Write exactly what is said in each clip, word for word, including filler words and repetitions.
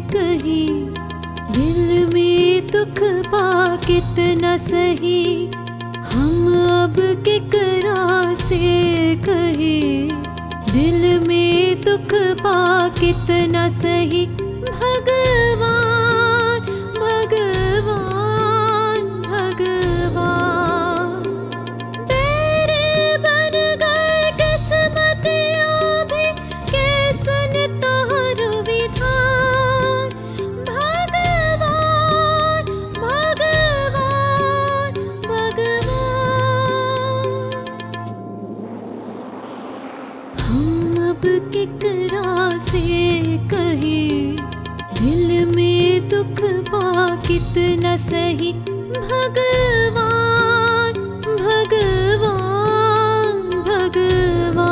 कही, दिल में दुख पा कितना सही, हम अब केकरा से कही। दिल में दुख पा कितना सही, भगवान भगवान भगवान। तेरे बन गए किस्मतियों भी कैसन तोहर विधान, भगवान भगवान भगवान। हम अब केकरा से कही, दिल में दुख पा कितना सही, भगवान भगवान भगवान।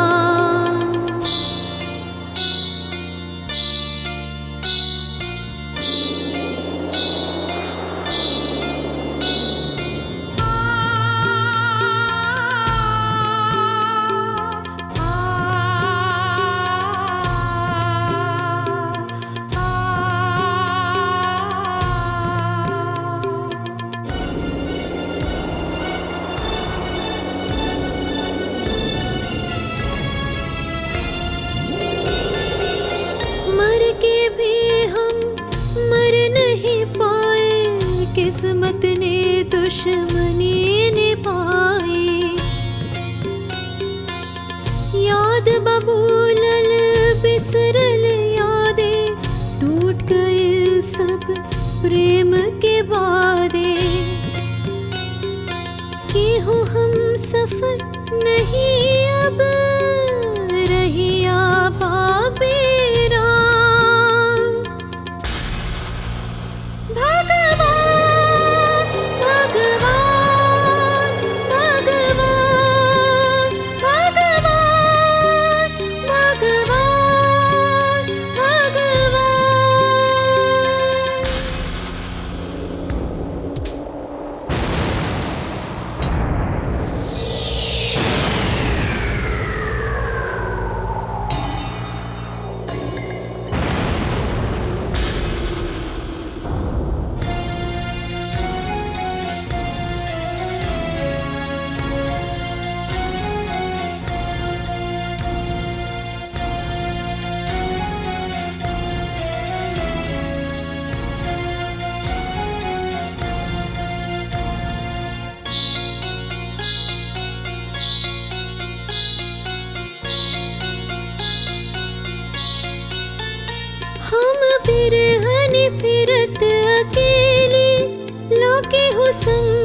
मर के भी हम मर नहीं पाए, किस्मत ने दुश्मनी निभाई। याद बबूलल बिसरल यादें, टूट गए सब प्रेम के वादे। कि हो हम सफर नहीं अब रहिया बाबेरा, भगवान भगवान भगवान भगवान भगवान भगवान। हम बिरहन फिरत अकेली, लाके हो संग